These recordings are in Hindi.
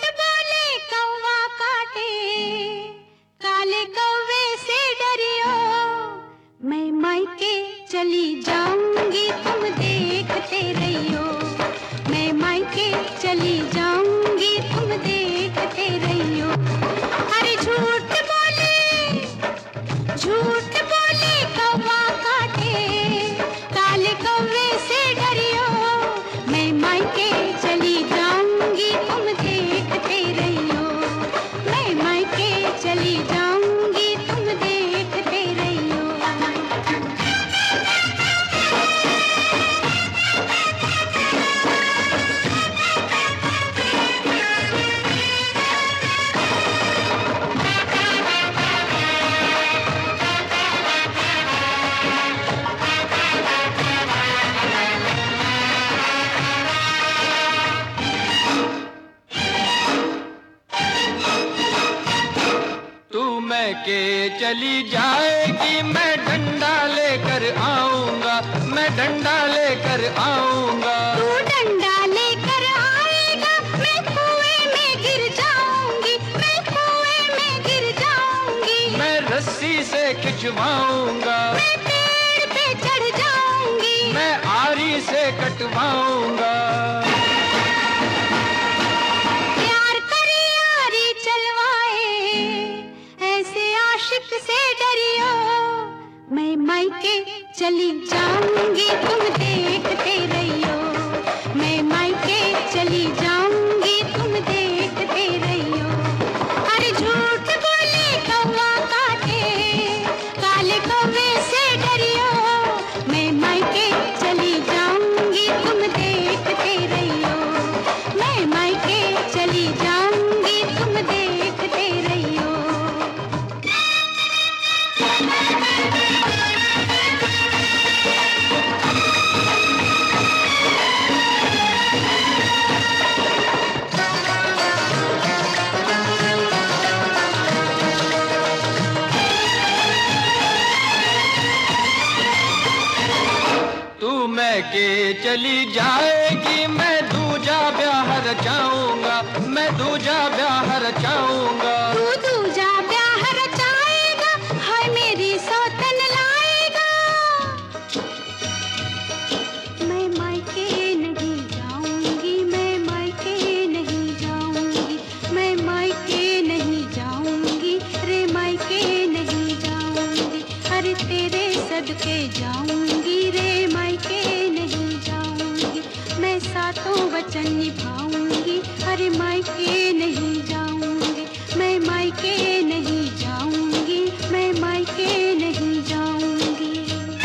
बोले कौवा काटे, काले कौवे से डरियो। मैं मायके चली जाऊंगी, तुम देखते रहियो। मैं मायके चली जाऊंगी, तुम देखते रहियो। अरे झूठ बोले कौवा काटे, काले कौवे से डरियो। मैं मायके चली जाऊंगी, तुम देखते रहियो। मैं मायके चली जाऊंगी, तुम देखते रहियो। के चली जाएगी, मैं डंडा लेकर आऊंगा, मैं डंडा लेकर आऊंगा। तू डंडा लेकर आएगा, मैं कुएं में गिर जाऊंगी, मैं कुएं में गिर जाऊंगी। मैं रस्सी से खिंचवाऊंगा, मैं पेड़ पे चढ़ जाऊंगी, मैं आरी से कटवाऊंगा। से डरियो। मैं मायके चली जाऊंगी, तुम देखते रहियो। मैं मायके चली जाऊंगी, तुम देखते रहियो। अरे झूठ बोले कौवा काटे, काले कौवे से डरियो। मैं मायके चली जाऊंगी, तुम देखते रहियो। मैं मायके चली जाऊंगी, तुम देखते रहियो। के चली जाएगी, मैं दूजा ब्याह रचाऊंगा, मैं दूजा ब्याह रचाऊंगा। तू दूजा ब्याह रचाएगा, हाय मेरी सौतन लाएगा। मैं मायके नहीं जाऊंगी, मैं मायके नहीं जाऊंगी, मैं मायके नहीं जाऊंगी, रे मायके नहीं जाऊंगी। अरे तेरे सदके जाऊंगी, रे मायके नहीं जाऊंगी। मैं सातों वचन निभाऊंगी, अरे मायके नहीं जाऊंगी। मैं मायके नहीं जाऊंगी, मैं मायके नहीं जाऊंगी।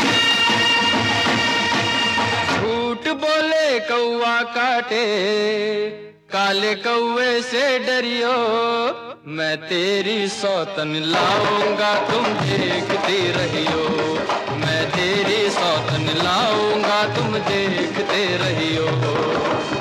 झूठ बोले कौवा काटे, काले कौवे से डरियो। मैं तेरी सौतन लाऊंगा, तुम देखते रहियो। मैं तेरी सौतन लाऊंगा, तुम देखते रहियो।